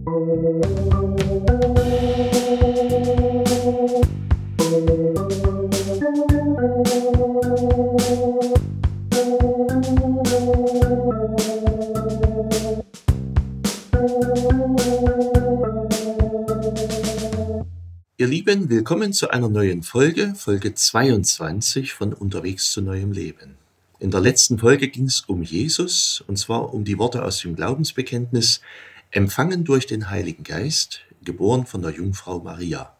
Ihr Lieben, willkommen zu einer neuen Folge, Folge 22 von Unterwegs zu neuem Leben. In der letzten Folge ging es um Jesus, und zwar um die Worte aus dem Glaubensbekenntnis, empfangen durch den Heiligen Geist, geboren von der Jungfrau Maria.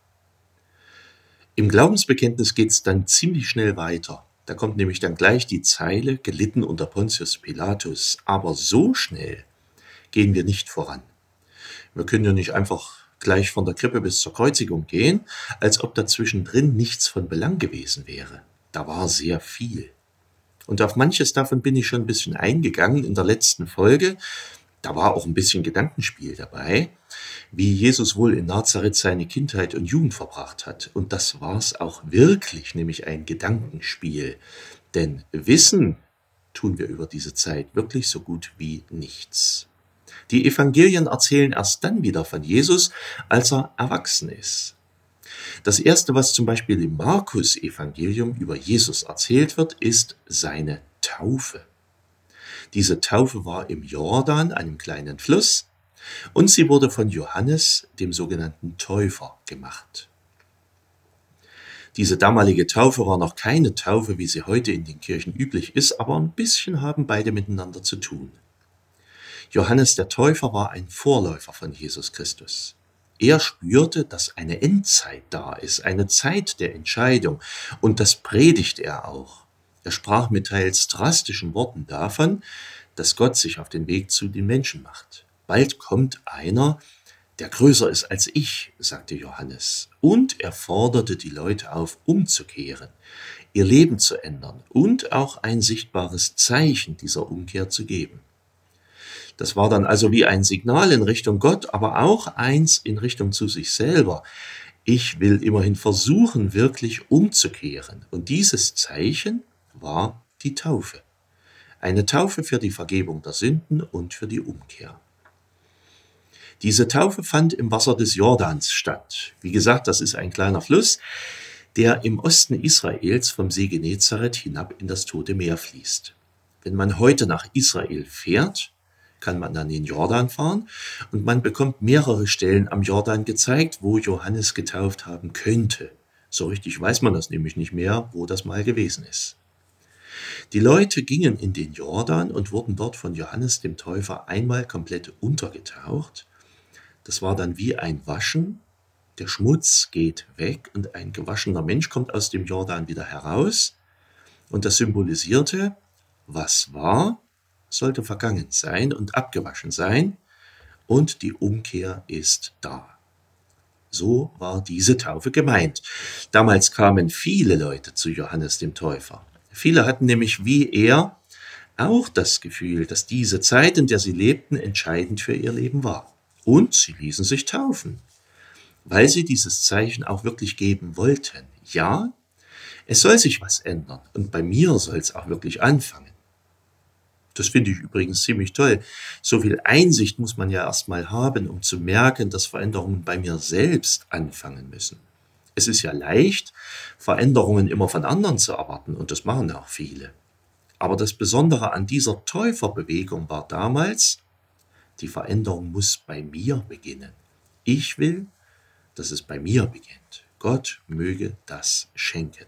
Im Glaubensbekenntnis geht es dann ziemlich schnell weiter. Da kommt nämlich dann gleich die Zeile, gelitten unter Pontius Pilatus. Aber so schnell gehen wir nicht voran. Wir können ja nicht einfach gleich von der Krippe bis zur Kreuzigung gehen, als ob dazwischen drin nichts von Belang gewesen wäre. Da war sehr viel. Und auf manches davon bin ich schon ein bisschen eingegangen in der letzten Folge. Da war auch ein bisschen Gedankenspiel dabei, wie Jesus wohl in Nazareth seine Kindheit und Jugend verbracht hat. Und das war's auch wirklich, nämlich ein Gedankenspiel. Denn wissen tun wir über diese Zeit wirklich so gut wie nichts. Die Evangelien erzählen erst dann wieder von Jesus, als er erwachsen ist. Das erste, was zum Beispiel im Markus-Evangelium über Jesus erzählt wird, ist seine Taufe. Diese Taufe war im Jordan, einem kleinen Fluss, und sie wurde von Johannes, dem sogenannten Täufer, gemacht. Diese damalige Taufe war noch keine Taufe, wie sie heute in den Kirchen üblich ist, aber ein bisschen haben beide miteinander zu tun. Johannes der Täufer war ein Vorläufer von Jesus Christus. Er spürte, dass eine Endzeit da ist, eine Zeit der Entscheidung, und das predigt er auch. Er sprach mit teils drastischen Worten davon, dass Gott sich auf den Weg zu den Menschen macht. Bald kommt einer, der größer ist als ich, sagte Johannes. Und er forderte die Leute auf, umzukehren, ihr Leben zu ändern und auch ein sichtbares Zeichen dieser Umkehr zu geben. Das war dann also wie ein Signal in Richtung Gott, aber auch eins in Richtung zu sich selber. Ich will immerhin versuchen, wirklich umzukehren. Und dieses Zeichen war die Taufe. Eine Taufe für die Vergebung der Sünden und für die Umkehr. Diese Taufe fand im Wasser des Jordans statt. Wie gesagt, das ist ein kleiner Fluss, der im Osten Israels vom See Genezareth hinab in das Tote Meer fließt. Wenn man heute nach Israel fährt, kann man an den Jordan fahren und man bekommt mehrere Stellen am Jordan gezeigt, wo Johannes getauft haben könnte. So richtig weiß man das nämlich nicht mehr, wo das mal gewesen ist. Die Leute gingen in den Jordan und wurden dort von Johannes dem Täufer einmal komplett untergetaucht. Das war dann wie ein Waschen. Der Schmutz geht weg und ein gewaschener Mensch kommt aus dem Jordan wieder heraus. Und das symbolisierte, was war, sollte vergangen sein und abgewaschen sein, und die Umkehr ist da. So war diese Taufe gemeint. Damals kamen viele Leute zu Johannes dem Täufer. Viele hatten nämlich wie er auch das Gefühl, dass diese Zeit, in der sie lebten, entscheidend für ihr Leben war. Und sie ließen sich taufen, weil sie dieses Zeichen auch wirklich geben wollten. Ja, es soll sich was ändern und bei mir soll es auch wirklich anfangen. Das finde ich übrigens ziemlich toll. So viel Einsicht muss man ja erstmal haben, um zu merken, dass Veränderungen bei mir selbst anfangen müssen. Es ist ja leicht, Veränderungen immer von anderen zu erwarten, und das machen auch viele. Aber das Besondere an dieser Täuferbewegung war damals, die Veränderung muss bei mir beginnen. Ich will, dass es bei mir beginnt. Gott möge das schenken.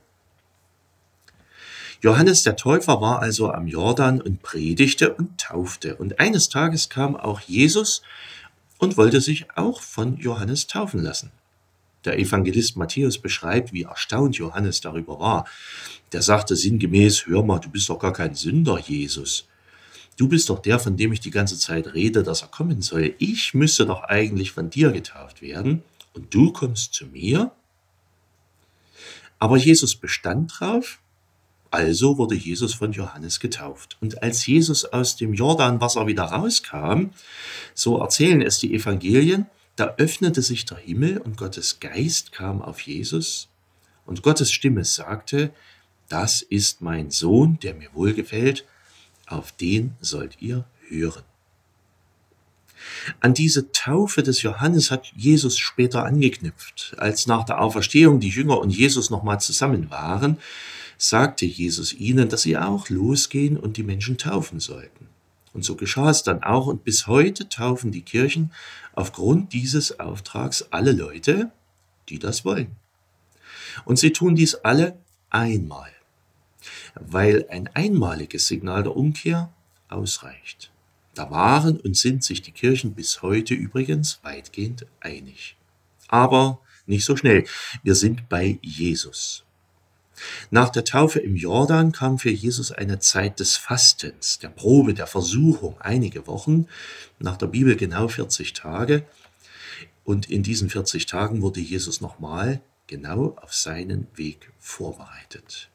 Johannes der Täufer war also am Jordan und predigte und taufte. Und eines Tages kam auch Jesus und wollte sich auch von Johannes taufen lassen. Der Evangelist Matthäus beschreibt, wie erstaunt Johannes darüber war. Der sagte sinngemäß: Hör mal, du bist doch gar kein Sünder, Jesus. Du bist doch der, von dem ich die ganze Zeit rede, dass er kommen soll. Ich müsste doch eigentlich von dir getauft werden, und du kommst zu mir? Aber Jesus bestand drauf. Also wurde Jesus von Johannes getauft. Und als Jesus aus dem Jordanwasser wieder rauskam, so erzählen es die Evangelien, da öffnete sich der Himmel und Gottes Geist kam auf Jesus. Und Gottes Stimme sagte: Das ist mein Sohn, der mir wohlgefällt, auf den sollt ihr hören. An diese Taufe des Johannes hat Jesus später angeknüpft. Als nach der Auferstehung die Jünger und Jesus nochmal zusammen waren, sagte Jesus ihnen, dass sie auch losgehen und die Menschen taufen sollten. Und so geschah es dann auch, und bis heute taufen die Kirchen aufgrund dieses Auftrags alle Leute, die das wollen. Und sie tun dies alle einmal, weil ein einmaliges Signal der Umkehr ausreicht. Da waren und sind sich die Kirchen bis heute übrigens weitgehend einig. Aber nicht so schnell. Wir sind bei Jesus. Nach der Taufe im Jordan kam für Jesus eine Zeit des Fastens, der Probe, der Versuchung, einige Wochen, nach der Bibel genau 40 Tage. Und in diesen 40 Tagen wurde Jesus nochmal genau auf seinen Weg vorbereitet.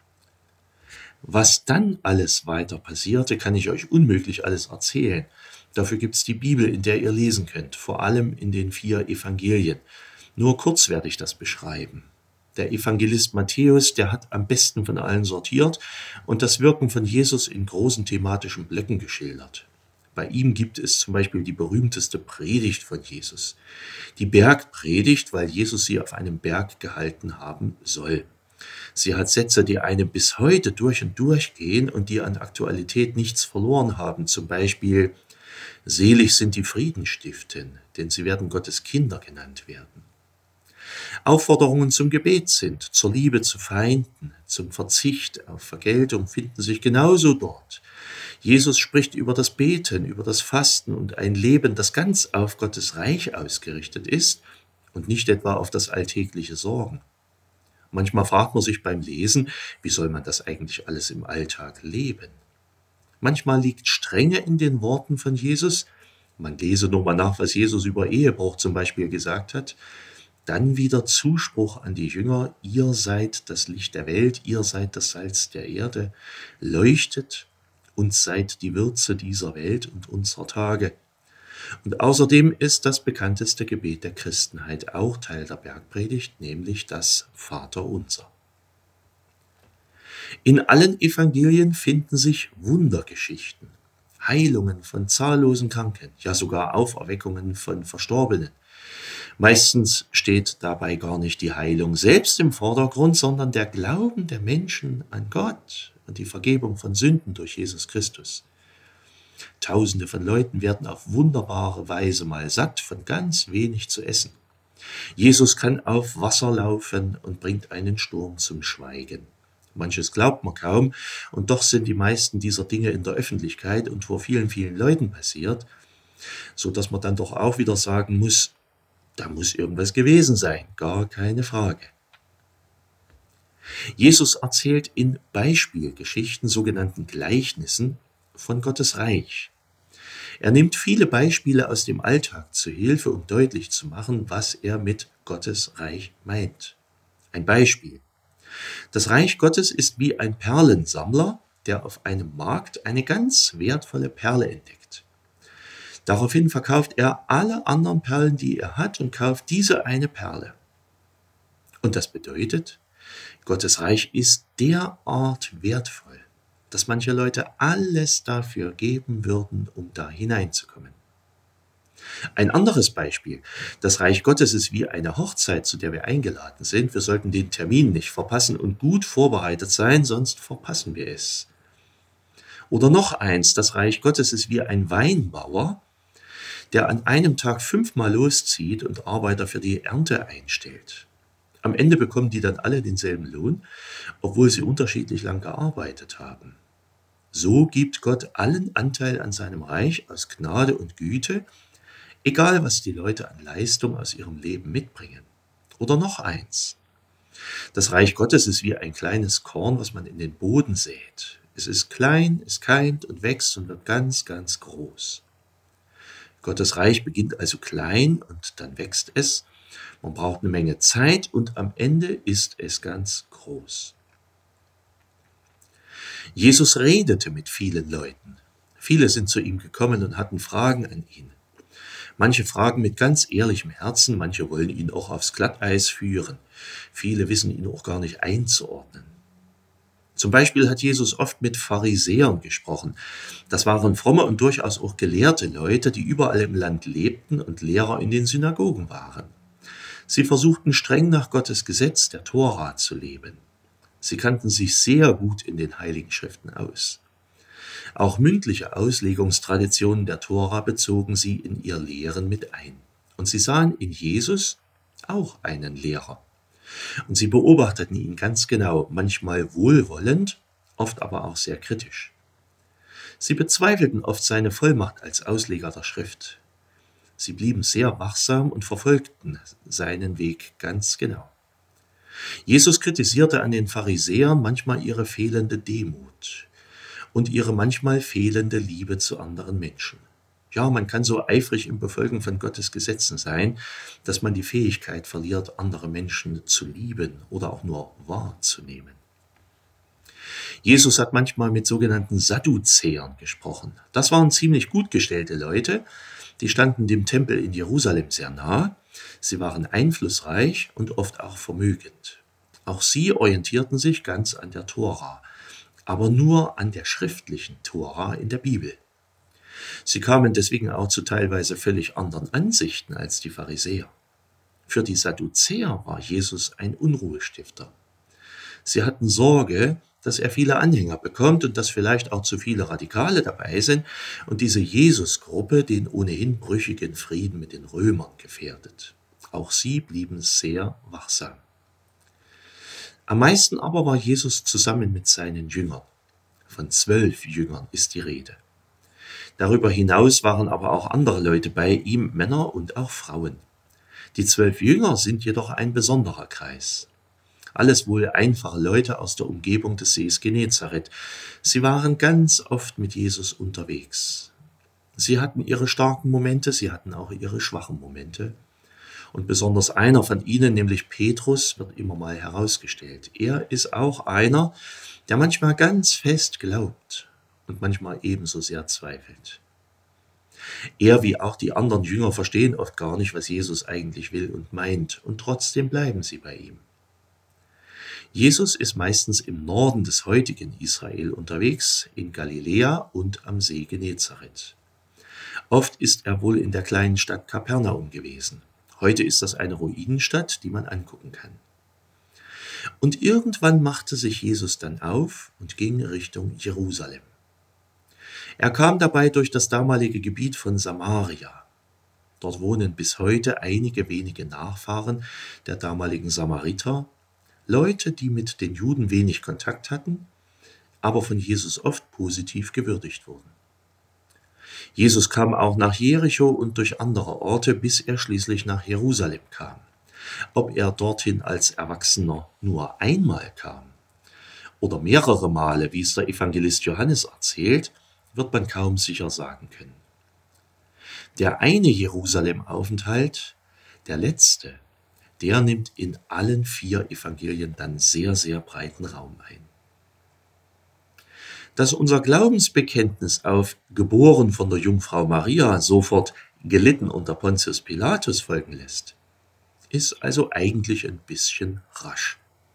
Was dann alles weiter passierte, kann ich euch unmöglich alles erzählen. Dafür gibt es die Bibel, in der ihr lesen könnt, vor allem in den 4 Evangelien. Nur kurz werde ich das beschreiben. Der Evangelist Matthäus, der hat am besten von allen sortiert und das Wirken von Jesus in großen thematischen Blöcken geschildert. Bei ihm gibt es zum Beispiel die berühmteste Predigt von Jesus. Die Bergpredigt, weil Jesus sie auf einem Berg gehalten haben soll. Sie hat Sätze, die einem bis heute durch und durch gehen und die an Aktualität nichts verloren haben. Zum Beispiel, selig sind die Frieden stiften, denn sie werden Gottes Kinder genannt werden. Aufforderungen zum Gebet sind, zur Liebe zu Feinden, zum Verzicht auf Vergeltung finden sich genauso dort. Jesus spricht über das Beten, über das Fasten und ein Leben, das ganz auf Gottes Reich ausgerichtet ist und nicht etwa auf das alltägliche Sorgen. Manchmal fragt man sich beim Lesen, wie soll man das eigentlich alles im Alltag leben? Manchmal liegt Strenge in den Worten von Jesus. Man lese nur mal nach, was Jesus über Ehebruch zum Beispiel gesagt hat. Dann wieder Zuspruch an die Jünger, ihr seid das Licht der Welt, ihr seid das Salz der Erde, leuchtet und seid die Würze dieser Welt und unserer Tage. Und außerdem ist das bekannteste Gebet der Christenheit auch Teil der Bergpredigt, nämlich das Vaterunser. In allen Evangelien finden sich Wundergeschichten, Heilungen von zahllosen Kranken, ja sogar Auferweckungen von Verstorbenen. Meistens steht dabei gar nicht die Heilung selbst im Vordergrund, sondern der Glauben der Menschen an Gott und die Vergebung von Sünden durch Jesus Christus. Tausende von Leuten werden auf wunderbare Weise mal satt von ganz wenig zu essen. Jesus kann auf Wasser laufen und bringt einen Sturm zum Schweigen. Manches glaubt man kaum, und doch sind die meisten dieser Dinge in der Öffentlichkeit und vor vielen, vielen Leuten passiert, so dass man dann doch auch wieder sagen muss, da muss irgendwas gewesen sein, gar keine Frage. Jesus erzählt in Beispielgeschichten, sogenannten Gleichnissen, von Gottes Reich. Er nimmt viele Beispiele aus dem Alltag zu Hilfe, um deutlich zu machen, was er mit Gottes Reich meint. Ein Beispiel. Das Reich Gottes ist wie ein Perlensammler, der auf einem Markt eine ganz wertvolle Perle entdeckt. Daraufhin verkauft er alle anderen Perlen, die er hat, und kauft diese eine Perle. Und das bedeutet, Gottes Reich ist derart wertvoll, dass manche Leute alles dafür geben würden, um da hineinzukommen. Ein anderes Beispiel. Das Reich Gottes ist wie eine Hochzeit, zu der wir eingeladen sind. Wir sollten den Termin nicht verpassen und gut vorbereitet sein, sonst verpassen wir es. Oder noch eins, das Reich Gottes ist wie ein Weinbauer, der an einem Tag 5-mal loszieht und Arbeiter für die Ernte einstellt. Am Ende bekommen die dann alle denselben Lohn, obwohl sie unterschiedlich lang gearbeitet haben. So gibt Gott allen Anteil an seinem Reich aus Gnade und Güte, egal was die Leute an Leistung aus ihrem Leben mitbringen. Oder noch eins. Das Reich Gottes ist wie ein kleines Korn, was man in den Boden sät. Es ist klein, es keimt und wächst und wird ganz, ganz groß. Gottes Reich beginnt also klein und dann wächst es. Man braucht eine Menge Zeit und am Ende ist es ganz groß. Jesus redete mit vielen Leuten. Viele sind zu ihm gekommen und hatten Fragen an ihn. Manche fragen mit ganz ehrlichem Herzen, manche wollen ihn auch aufs Glatteis führen. Viele wissen ihn auch gar nicht einzuordnen. Zum Beispiel hat Jesus oft mit Pharisäern gesprochen. Das waren fromme und durchaus auch gelehrte Leute, die überall im Land lebten und Lehrer in den Synagogen waren. Sie versuchten streng nach Gottes Gesetz, der Tora, zu leben. Sie kannten sich sehr gut in den Heiligen Schriften aus. Auch mündliche Auslegungstraditionen der Tora bezogen sie in ihr Lehren mit ein. Und sie sahen in Jesus auch einen Lehrer. Und sie beobachteten ihn ganz genau, manchmal wohlwollend, oft aber auch sehr kritisch. Sie bezweifelten oft seine Vollmacht als Ausleger der Schrift. Sie blieben sehr wachsam und verfolgten seinen Weg ganz genau. Jesus kritisierte an den Pharisäern manchmal ihre fehlende Demut und ihre manchmal fehlende Liebe zu anderen Menschen. Ja, man kann so eifrig im Befolgen von Gottes Gesetzen sein, dass man die Fähigkeit verliert, andere Menschen zu lieben oder auch nur wahrzunehmen. Jesus hat manchmal mit sogenannten Sadduzäern gesprochen. Das waren ziemlich gut gestellte Leute, die standen dem Tempel in Jerusalem sehr nah. Sie waren einflussreich und oft auch vermögend. Auch sie orientierten sich ganz an der Tora, aber nur an der schriftlichen Tora in der Bibel. Sie kamen deswegen auch zu teilweise völlig anderen Ansichten als die Pharisäer. Für die Sadduzäer war Jesus ein Unruhestifter. Sie hatten Sorge, dass er viele Anhänger bekommt und dass vielleicht auch zu viele Radikale dabei sind und diese Jesus-Gruppe den ohnehin brüchigen Frieden mit den Römern gefährdet. Auch sie blieben sehr wachsam. Am meisten aber war Jesus zusammen mit seinen Jüngern. Von 12 Jüngern ist die Rede. Darüber hinaus waren aber auch andere Leute bei ihm, Männer und auch Frauen. Die 12 Jünger sind jedoch ein besonderer Kreis. Alles wohl einfache Leute aus der Umgebung des Sees Genezareth. Sie waren ganz oft mit Jesus unterwegs. Sie hatten ihre starken Momente, sie hatten auch ihre schwachen Momente. Und besonders einer von ihnen, nämlich Petrus, wird immer mal herausgestellt. Er ist auch einer, der manchmal ganz fest glaubt und manchmal ebenso sehr zweifelt. Er wie auch die anderen Jünger verstehen oft gar nicht, was Jesus eigentlich will und meint, und trotzdem bleiben sie bei ihm. Jesus ist meistens im Norden des heutigen Israel unterwegs, in Galiläa und am See Genezareth. Oft ist er wohl in der kleinen Stadt Kapernaum gewesen. Heute ist das eine Ruinenstadt, die man angucken kann. Und irgendwann machte sich Jesus dann auf und ging Richtung Jerusalem. Er kam dabei durch das damalige Gebiet von Samaria. Dort wohnen bis heute einige wenige Nachfahren der damaligen Samariter, Leute, die mit den Juden wenig Kontakt hatten, aber von Jesus oft positiv gewürdigt wurden. Jesus kam auch nach Jericho und durch andere Orte, bis er schließlich nach Jerusalem kam. Ob er dorthin als Erwachsener nur einmal kam oder mehrere Male, wie es der Evangelist Johannes erzählt, wird man kaum sicher sagen können. Der eine Jerusalem-Aufenthalt, der letzte, der nimmt in allen 4 Evangelien dann sehr, sehr breiten Raum ein. Dass unser Glaubensbekenntnis auf geboren von der Jungfrau Maria sofort gelitten unter Pontius Pilatus folgen lässt, ist also eigentlich ein bisschen rasch.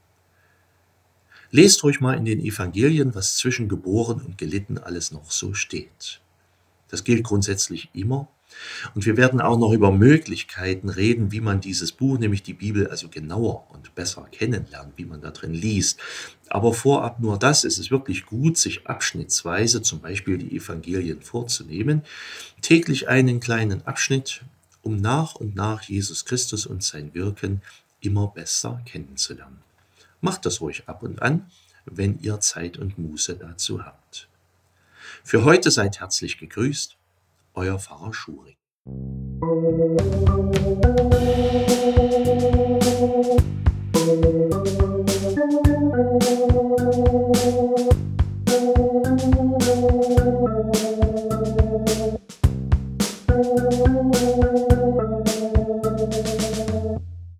Lest ruhig mal in den Evangelien, was zwischen geboren und gelitten alles noch so steht. Das gilt grundsätzlich immer. Und wir werden auch noch über Möglichkeiten reden, wie man dieses Buch, nämlich die Bibel, also genauer und besser kennenlernt, wie man da drin liest. Aber vorab nur das, es ist wirklich gut, sich abschnittsweise zum Beispiel die Evangelien vorzunehmen, täglich einen kleinen Abschnitt, um nach und nach Jesus Christus und sein Wirken immer besser kennenzulernen. Macht das ruhig ab und an, wenn ihr Zeit und Muße dazu habt. Für heute seid herzlich gegrüßt, euer Pfarrer Schurig.